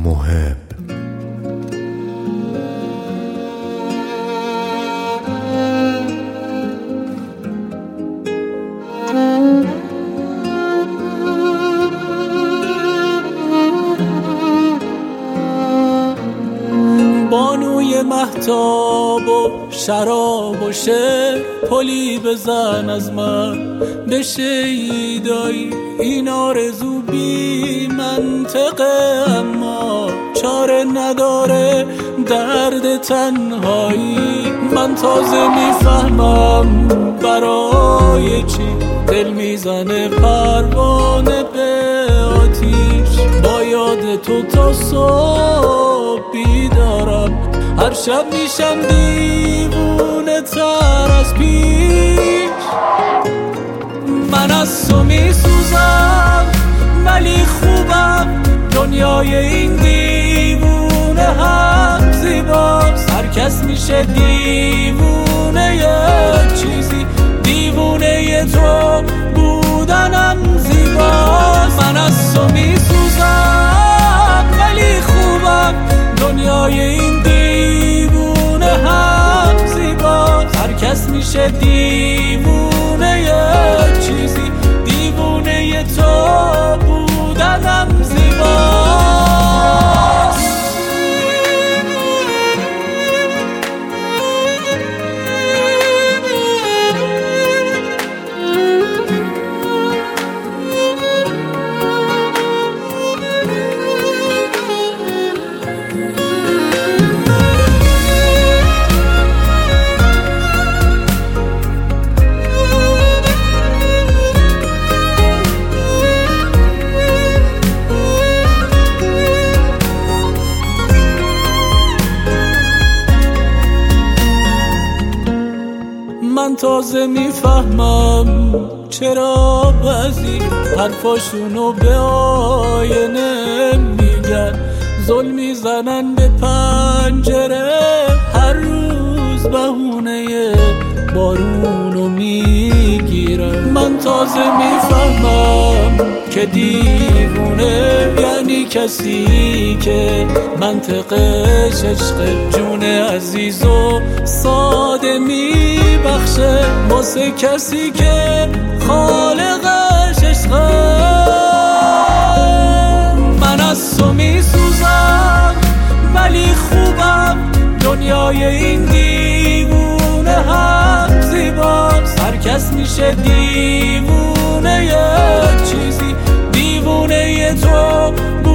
محب. بانوی مهتاب و شراب و شعر، پلی بزن از من به شیدایی. این آرزو بی منطقه اما چاره نداره درد تنهایی. من تازه میفهمم برای چی دل میزنه پروانه به آتیش. با یاد تو تا صبح بیدارم، هر شب میشم دیوونه تر از پیش. من از تو میسوزم ولی خوبم، دنیای این دیوونه هم زیباست. هر کس میشه دیوونه یه چیزی، دیوونه تو بودنم زیباست. من از تو میسوزم ولی خوبم، دنیای این دیوونه هم زیباست. هر کس میشه دیوونه یه چیزی، دیوونه تو بودنم زیباست. من تازه میفهمم چرا بعضی حرفاشونو به آینه میگن، ظلم میزنن به پنجره، هر روز بهونه بارونو میگیرن. من تازه میفهمم که دیوونه یعنی کسی که منطقش عشق، جون عزیز و ساده میبخشه واسه کسی که خالقش عشقه. من از تو میسوزم ولی خوبم، دنیای این دیوونه هم زیباست. هر کس میشه دیوونه یه چیزی، دیوونه تو